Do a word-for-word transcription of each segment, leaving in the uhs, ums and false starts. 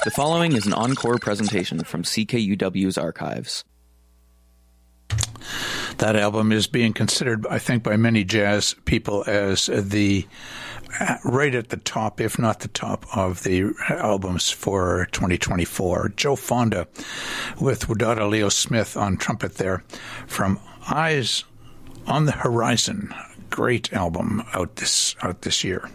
The following is an encore presentation from C K U W's archives. That album is being considered, I think, by many jazz people as the uh, right at the top, if not the top, of the albums for twenty twenty-four. Joe Fonda with Wadada Leo Smith on trumpet there from Eyes on the Horizon. Great album out this out this year.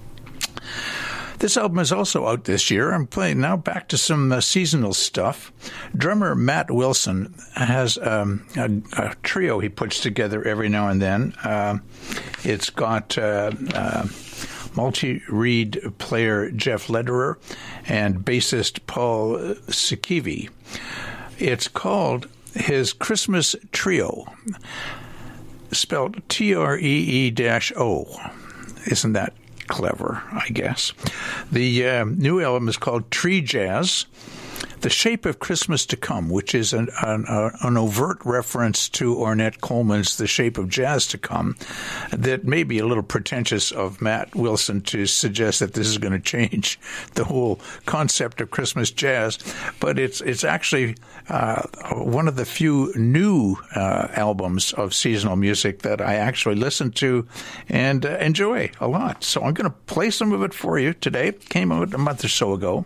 This album is also out this year. I'm playing now back to some uh, seasonal stuff. Drummer Matt Wilson has um, a, a trio he puts together every now and then. Uh, it's got uh, uh, multi-reed player Jeff Lederer and bassist Paul Sikivi. It's called his Christmas Trio, spelled T R E E O. Isn't that clever, I guess. The uh, new album is called Tree Jazz, The Shape of Christmas to Come, which is an, an, an overt reference to Ornette Coleman's The Shape of Jazz to Come that may be a little pretentious of Matt Wilson to suggest that this is going to change the whole concept of Christmas jazz, but it's it's actually uh, one of the few new uh, albums of seasonal music that I actually listen to and uh, enjoy a lot. So I'm going to play some of it for you today. It came out a month or so ago.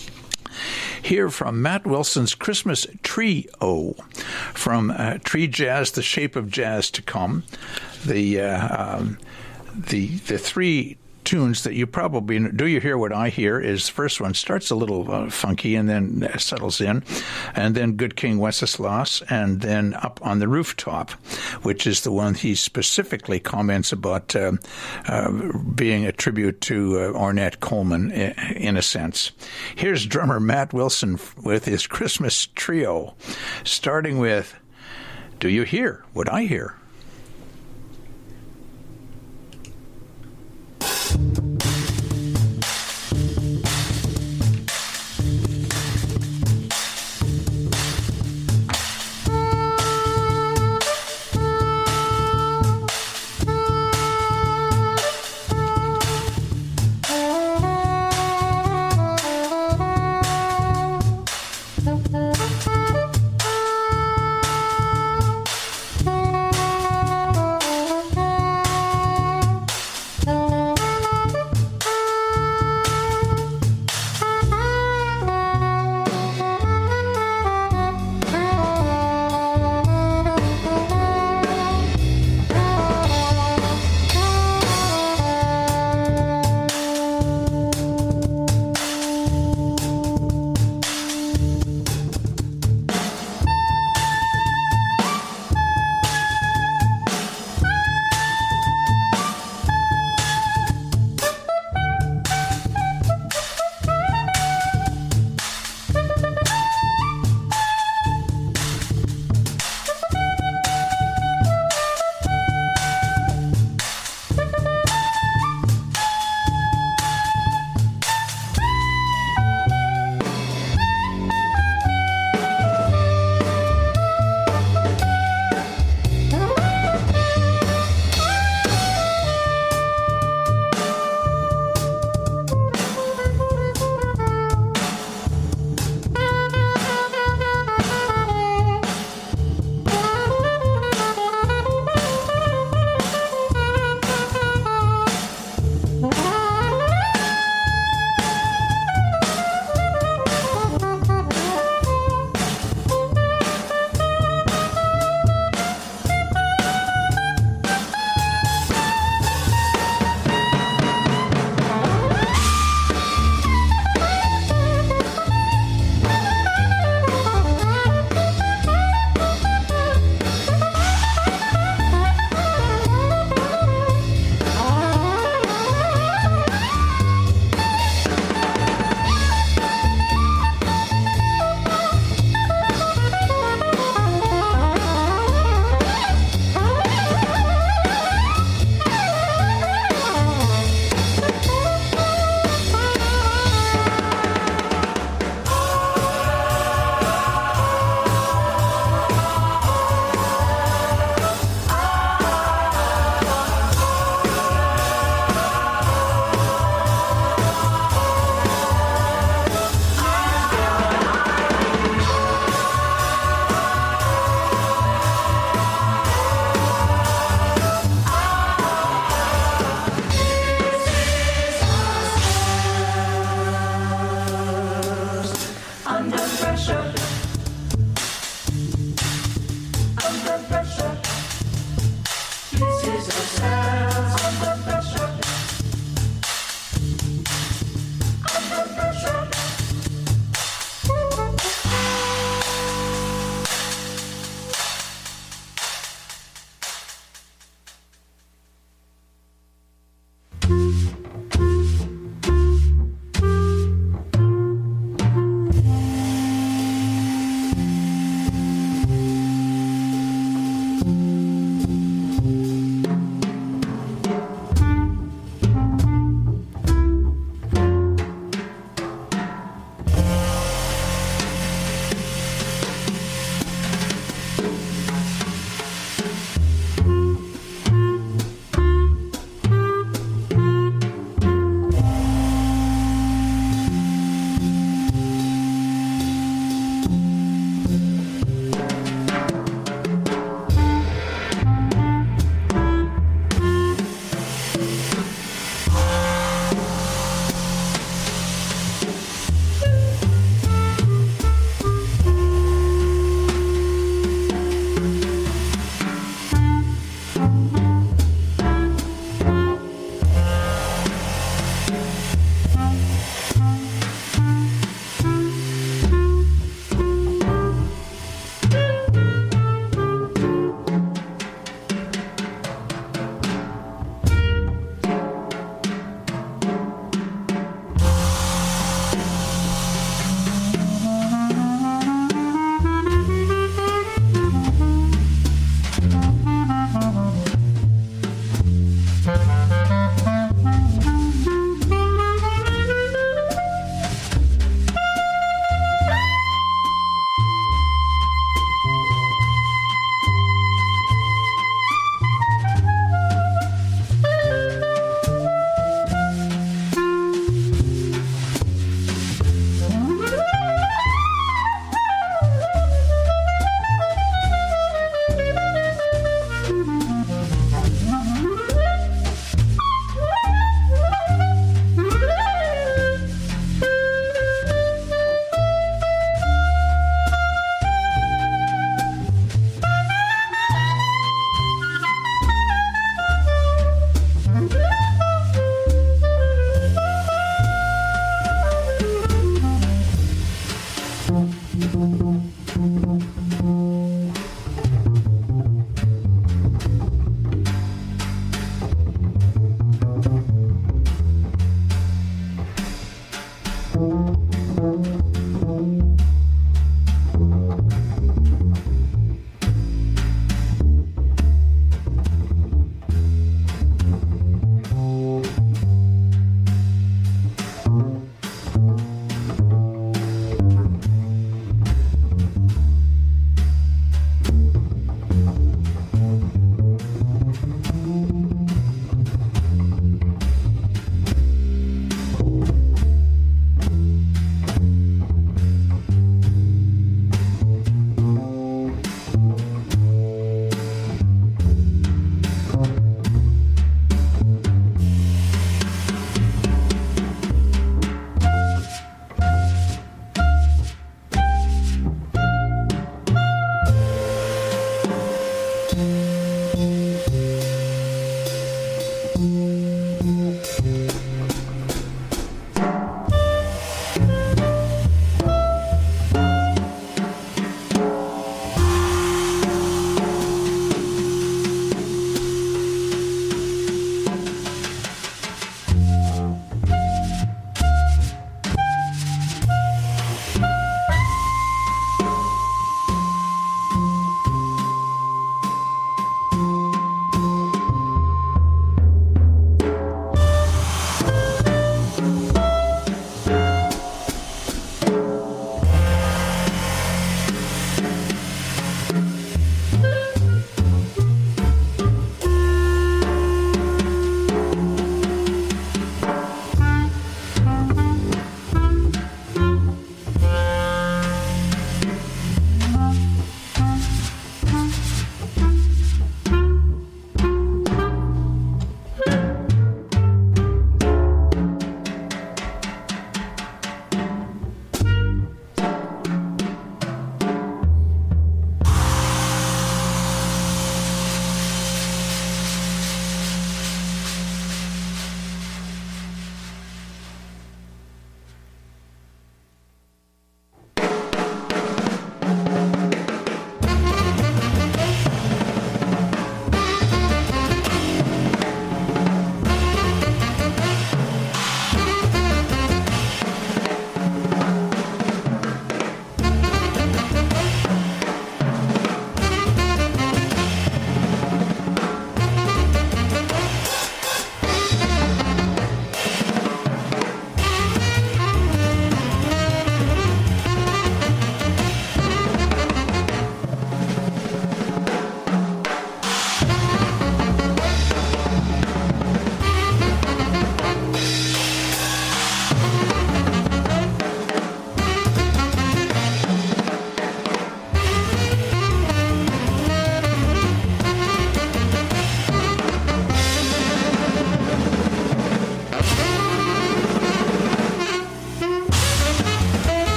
Hear from Matt Wilson's Christmas Trio from uh, Tree Jazz, The Shape of Jazz to Come. The uh, um, the the three tunes that you probably do you hear what I hear is the first one starts a little uh, funky and then uh, settles in, and then Good King Wenceslas, and then Up on the Rooftop, which is the one he specifically comments about uh, uh, being a tribute to uh, Ornette Coleman in a sense. Here's drummer Matt Wilson with his Christmas Trio, starting with Do You Hear What I Hear? Thank you.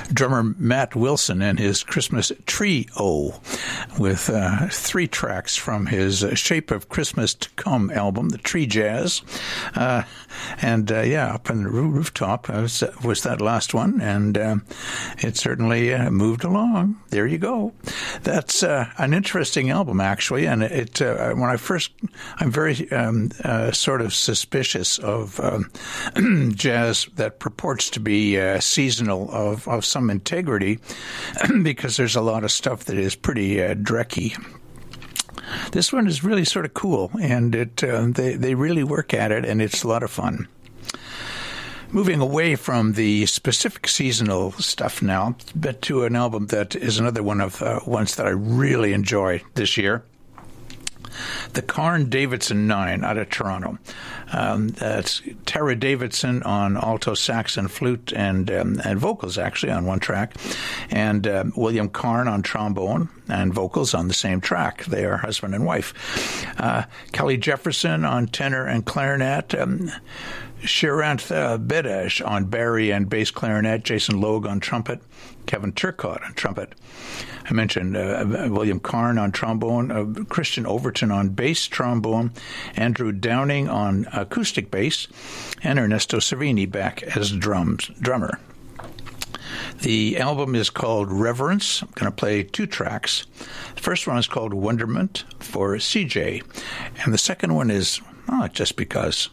drummer Matt Wilson and his Christmas Trio with uh, three tracks from his Shape of Christmas to Come album, the Tree Jazz. Uh, and uh, yeah, Up on the Rooftop was, was that last one, and uh, it certainly uh, moved along. There you go. That's uh, an interesting album, actually, and it uh, when I first, I'm very um, uh, sort of suspicious of um, jazz that purports to be uh, seasonal of, of some integrity, because there's a lot of stuff that is pretty uh, drecky. This one is really sort of cool, and it uh, they, they really work at it, and it's a lot of fun. Moving away from the specific seasonal stuff now, but to an album that is another one of uh, ones that I really enjoy this year. The Karn Davidson Nine out of Toronto. Um, that's Tara Davidson on alto sax and flute and um, and vocals, actually, on one track, and um, William Karn on trombone and vocals on the same track. They are husband and wife. Uh, Kelly Jefferson on tenor and clarinet. Um, Shirantha Bedesh on bari and bass clarinet, Jason Logue on trumpet, Kevin Turcotte on trumpet. I mentioned uh, William Karn on trombone, uh, Christian Overton on bass trombone, Andrew Downing on acoustic bass, and Ernesto Savini back as drums drummer. The album is called Reverence. I'm going to play two tracks. The first one is called Wonderment for C J, and the second one is oh, Just Because.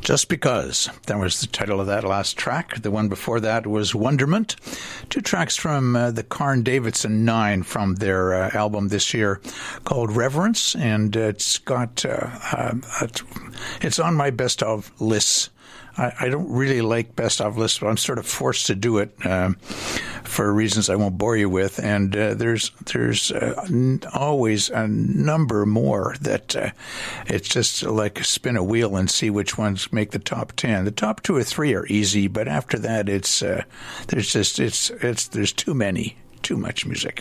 Just Because. That was the title of that last track. The one before that was Wonderment. Two tracks from uh, the Carn Davidson Nine from their uh, album this year called Reverence, and uh, it's got uh, uh, it's on my best of lists. I, I don't really like best of lists, but I'm sort of forced to do it um, for reasons I won't bore you with. And uh, there's there's uh, n- always a number more that uh, it's just like spin a wheel and see which ones make the top ten. The top two or three are easy, but after that, it's uh, there's just it's it's there's too many, too much music.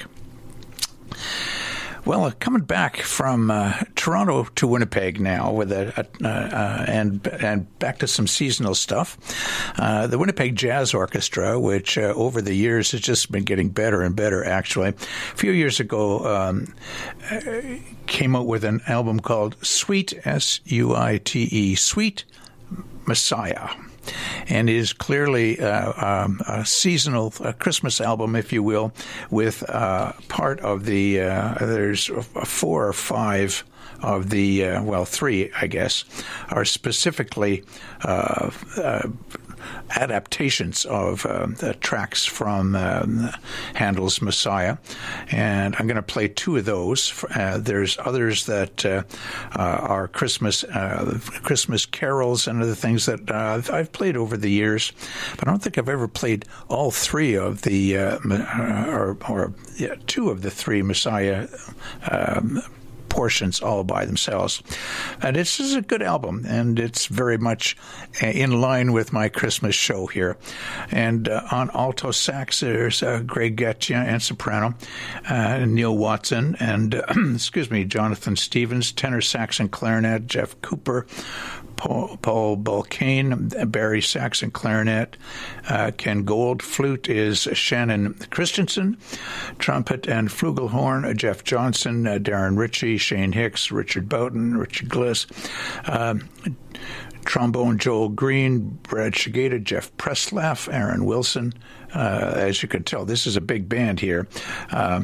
Well, uh, coming back from uh, Toronto to Winnipeg now, with a, a uh, and and back to some seasonal stuff. Uh, the Winnipeg Jazz Orchestra, which uh, over the years has just been getting better and better. Actually, a few years ago, um, uh, came out with an album called Sweet S U I T E, Sweet Messiah. And is clearly uh, um, a seasonal a Christmas album, if you will, with uh, part of the, uh, there's four or five of the, uh, well, three, I guess, are specifically uh, uh, adaptations of uh, the tracks from um, Handel's Messiah, and I'm going to play two of those. Uh, there's others that uh, uh, are Christmas uh, Christmas carols and other things that uh, I've played over the years, but I don't think I've ever played all three of the uh, or, or yeah, two of the three Messiah Um, portions all by themselves. And this is a good album, and it's very much in line with my Christmas show here. And uh, on alto sax, there's uh, Greg Getja, and soprano, uh, Neil Watson, and, uh, excuse me, Jonathan Stevens, tenor sax and clarinet, Jeff Cooper, Paul, Paul Balkane, Barry sax and clarinet, uh, Ken Gold. Flute is Shannon Christensen. Trumpet and flugelhorn, Jeff Johnson, uh, Darren Ritchie, Shane Hicks, Richard Boughton, Richard Gliss. Um, trombone, Joel Green, Brad Shigeta, Jeff Preslaff, Aaron Wilson. Uh, as you can tell, this is a big band here. Uh,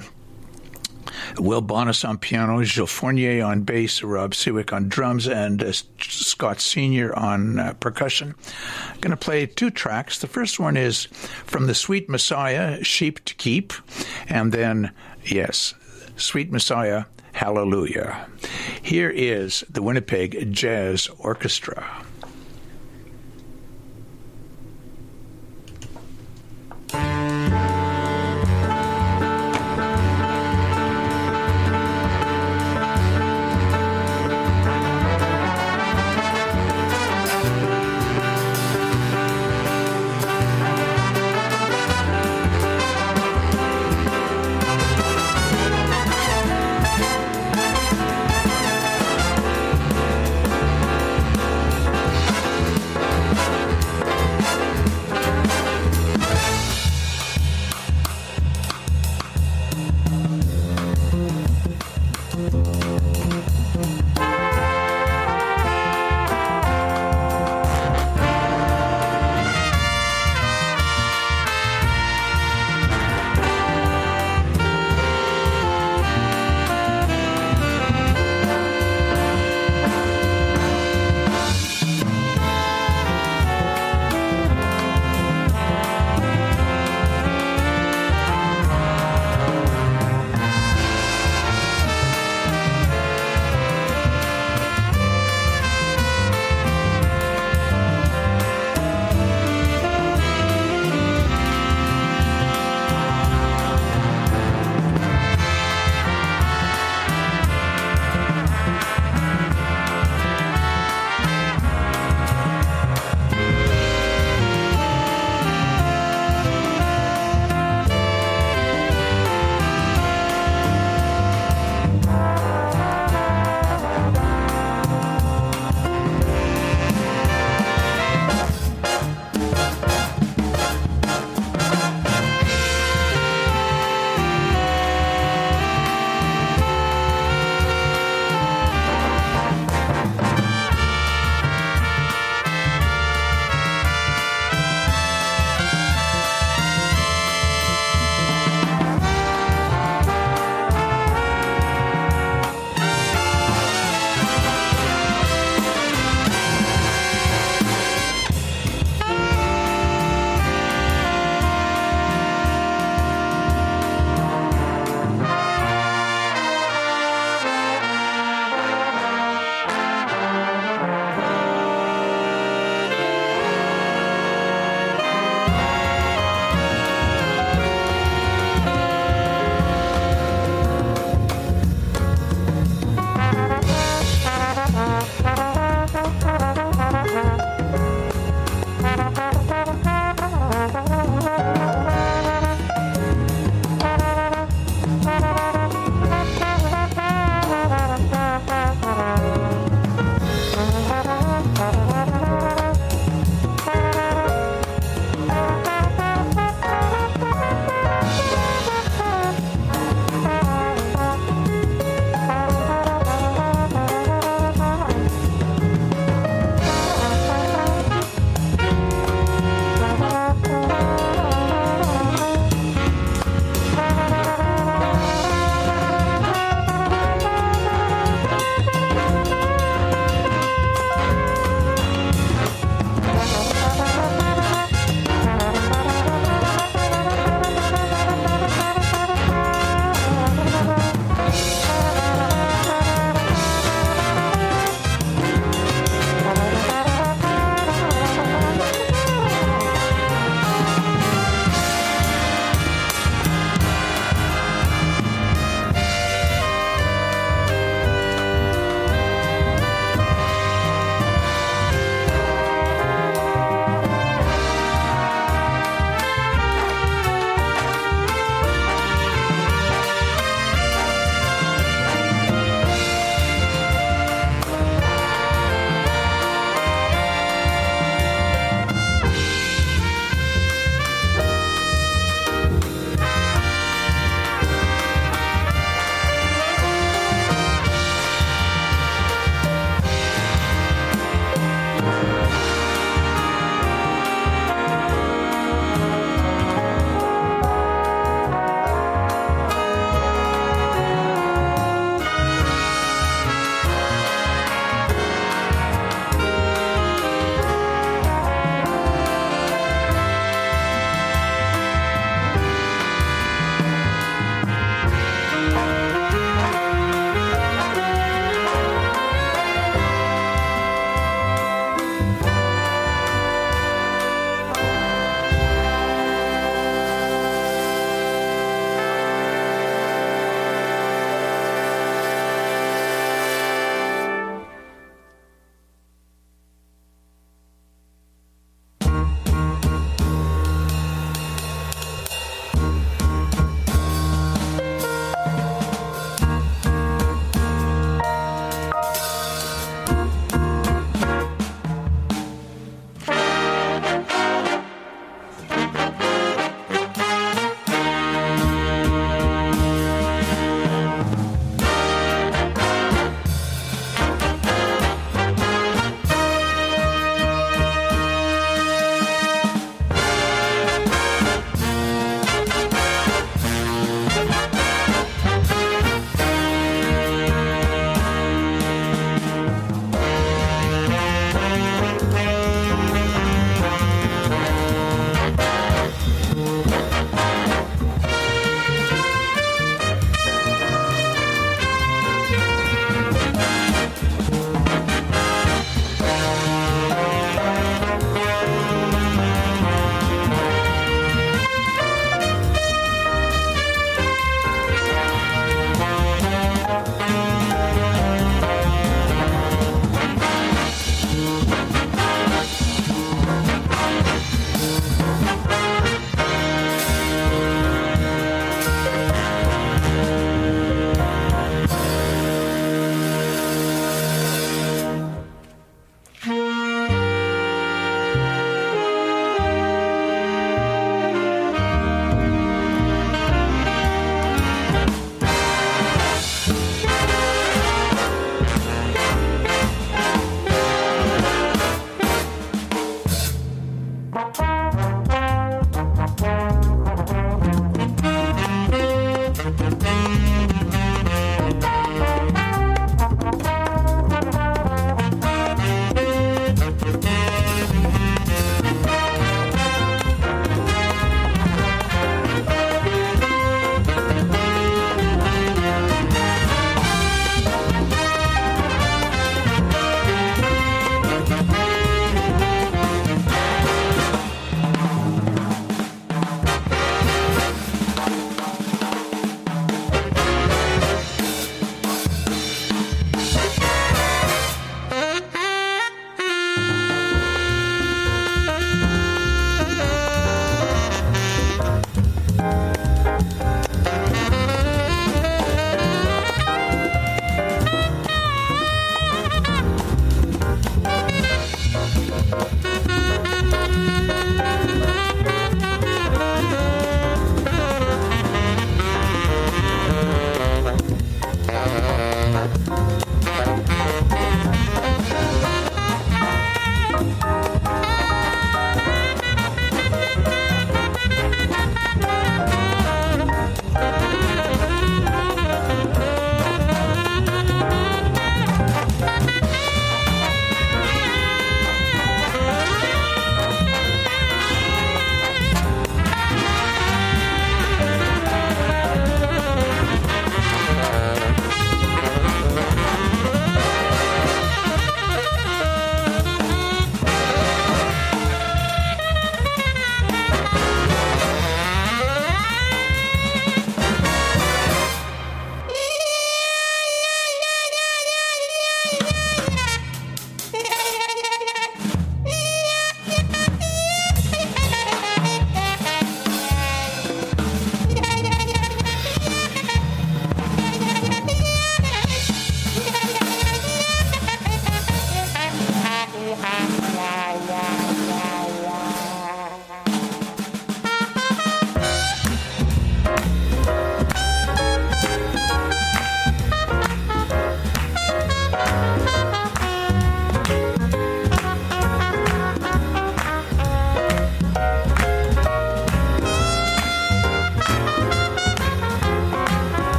Will Bonas on piano, Gilles Fournier on bass, Rob Sewick on drums, and uh, Scott Senior on uh, percussion. I'm going to play two tracks. The first one is from the Sweet Messiah, Sheep to Keep, and then, yes, Sweet Messiah, Hallelujah. Here is the Winnipeg Jazz Orchestra.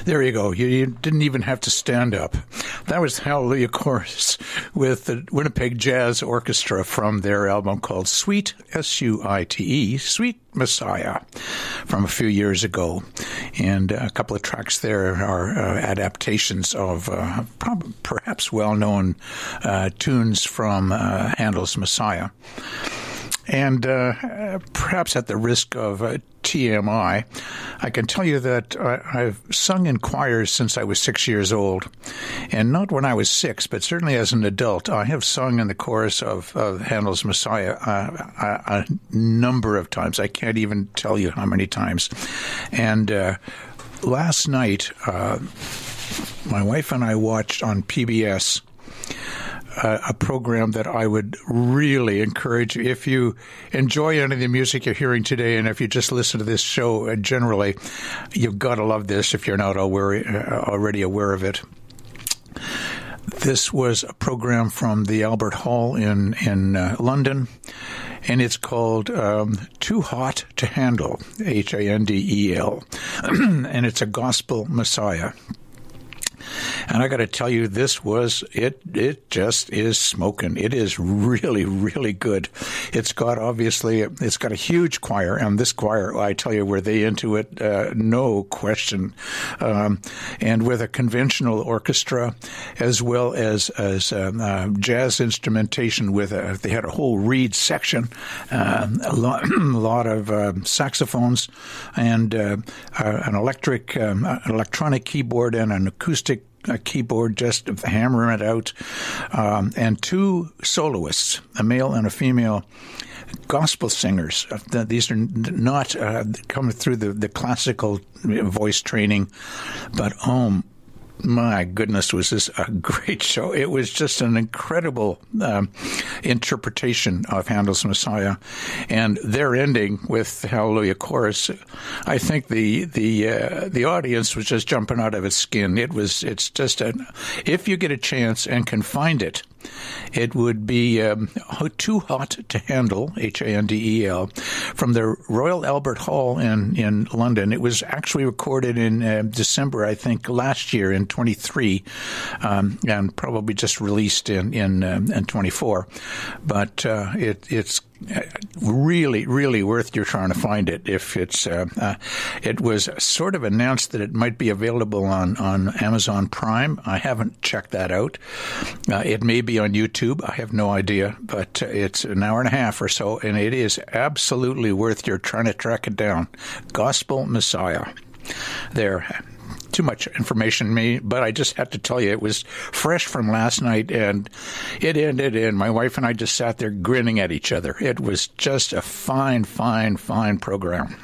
There you go. You, you didn't even have to stand up. That was Hallelujah Chorus with the Winnipeg Jazz Orchestra from their album called Sweet, S U I T E, Sweet Messiah, from a few years ago. And a couple of tracks there are uh, adaptations of uh, prob- perhaps well-known uh, tunes from uh, Handel's Messiah. And uh, perhaps at the risk of uh, T M I, I can tell you that I, I've sung in choirs since I was six years old. And not when I was six, but certainly as an adult, I have sung in the chorus of, of Handel's Messiah uh, a, a number of times. I can't even tell you how many times. And uh, last night, uh, my wife and I watched on P B S Uh, a program that I would really encourage you. If you enjoy any of the music you're hearing today, and if you just listen to this show uh, generally, you've got to love this if you're not aware, uh, already aware of it. This was a program from the Albert Hall in, in uh, London, and it's called um, Too Hot to Handle, H A N D E L, and it's a gospel messiah. And I got to tell you, this was, it It just is smoking. It is really, really good. It's got, obviously, it's got a huge choir, and this choir, I tell you, were they into it? Uh, no question. Um, and with a conventional orchestra, as well as, as um, uh, jazz instrumentation with, a, they had a whole reed section, uh, a, lot, a lot of uh, saxophones, and uh, uh, an electric, um, an electronic keyboard and an acoustic a keyboard, just hammering it out, um, and two soloists, a male and a female, gospel singers. These are not uh, coming through the, the classical voice training, but oh my goodness, was this a great show. It was just an incredible um, interpretation of Handel's Messiah. And their ending with the Hallelujah Chorus, I think the the uh, the audience was just jumping out of its skin. It was, it's just, a, if you get a chance and can find it, it would be um, Too Hot to Handle, H A N D E L, from the Royal Albert Hall in, in London. It was actually recorded in uh, December, I think, last year in twenty-three, um, and probably just released in in, um, in twenty-four. But uh, it, it's really, really worth your trying to find it. If it's, uh, uh, it was sort of announced that it might be available on, on Amazon Prime. I haven't checked that out. Uh, it may be on YouTube. I have no idea, but it's an hour and a half or so, and it is absolutely worth your trying to track it down. Gospel Messiah. There. Too much information, me, but I just had to tell you, it was fresh from last night, and it ended, and my wife and I just sat there grinning at each other. It was just a fine, fine, fine program.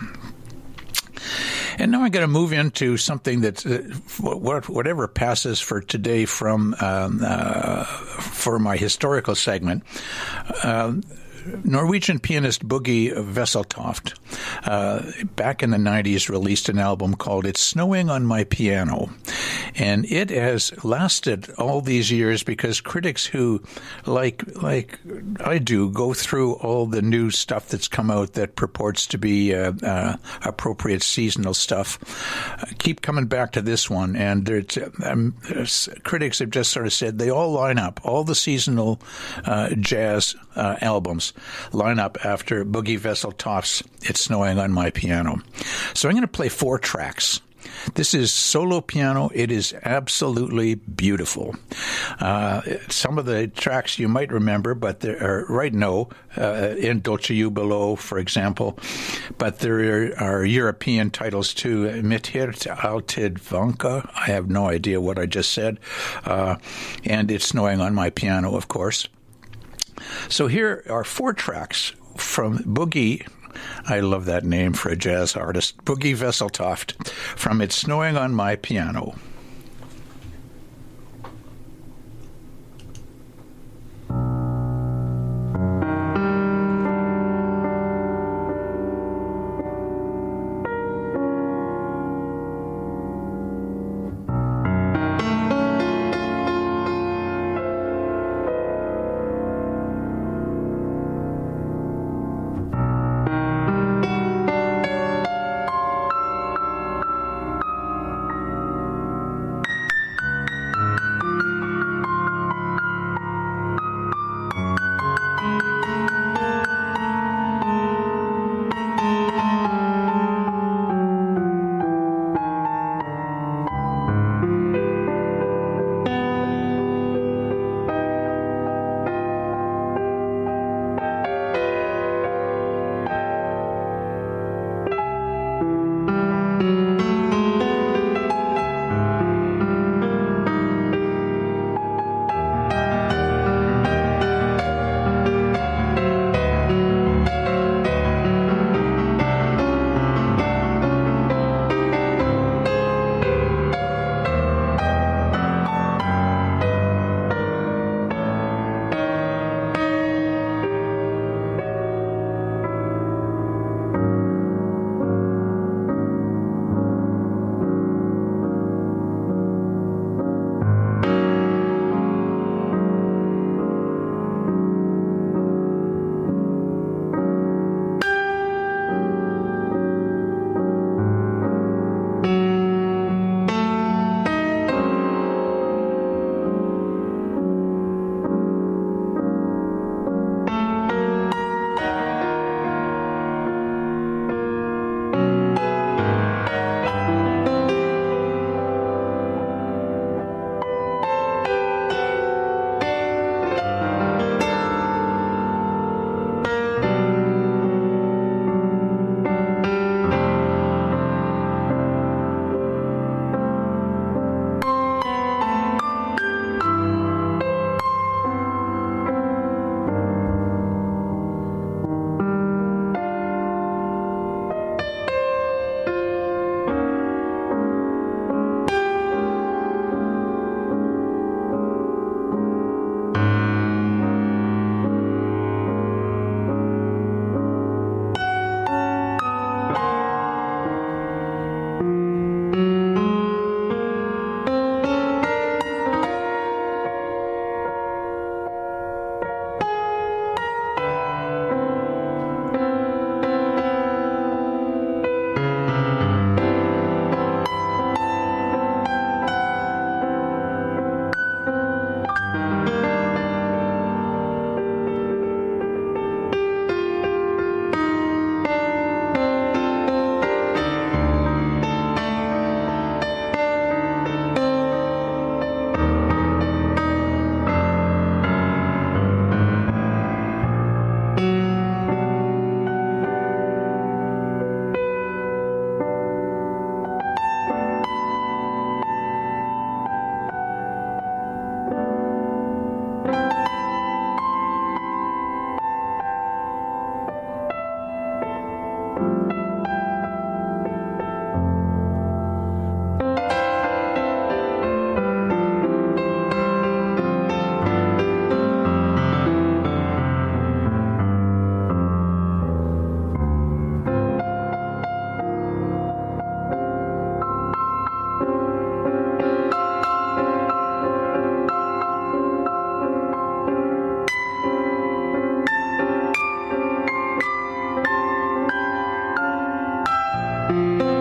And now I'm going to move into something that, uh, whatever passes for today from um, uh, for my historical segment. Uh, Norwegian pianist Boogie Wesseltoft, uh, back in the nineties, released an album called It's Snowing on My Piano. And it has lasted all these years because critics who, like like I do, go through all the new stuff that's come out that purports to be uh, uh, appropriate seasonal stuff, uh, keep coming back to this one. And there's, um, there's, critics have just sort of said they all line up, all the seasonal uh, jazz uh, albums line up after Boogie Wesseltoft's It's Snowing on My Piano. So I'm going to play four tracks. This is solo piano. It is absolutely beautiful. Uh, some of the tracks you might remember, but there are right now, uh, in Dolce Jubilo, for example, but there are, are European titles too. Mit Hirt alltid vanka. I have no idea what I just said. Uh, and It's Snowing on My Piano, of course. So here are four tracks from Boogie. I love that name for a jazz artist. Boogie Wesseltoft from It's Snowing on My Piano. Bye.